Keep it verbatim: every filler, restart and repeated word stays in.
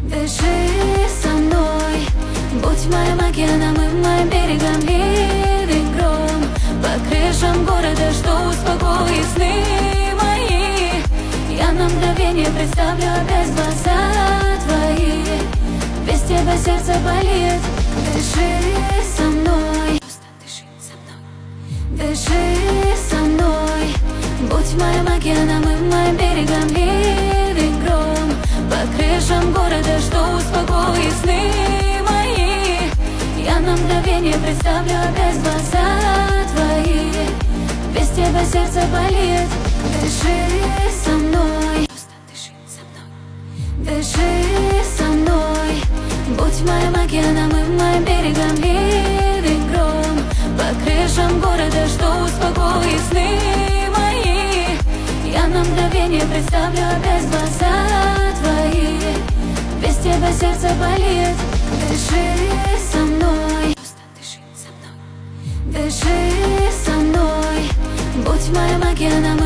Дыши со мной, будь моим океаном и моим берегом. Ливень, гром по крышам города, что успокоит сны мои. Я на мгновение представлю опять глаза твои. Без тебя сердце болит. Дыши со мной, дыши со мной, дыши со мной, будь моим океаном и моим берегом. Ливень, гром по крышам города, что успокоит сны мои. Я на мгновение представлю опять глаза твои. Без тебя сердце болит. Дыши со мной, дыши со мной, дыши со мной, будь моим океаном и моим берегом. Ливень, гром по крышам города, что успокоит сны мои. Я на мгновение представлю опять глаза твои. Без тебя сердце болит. Дыши со мной, дыши со мной, дыши со мной, будь моим океаном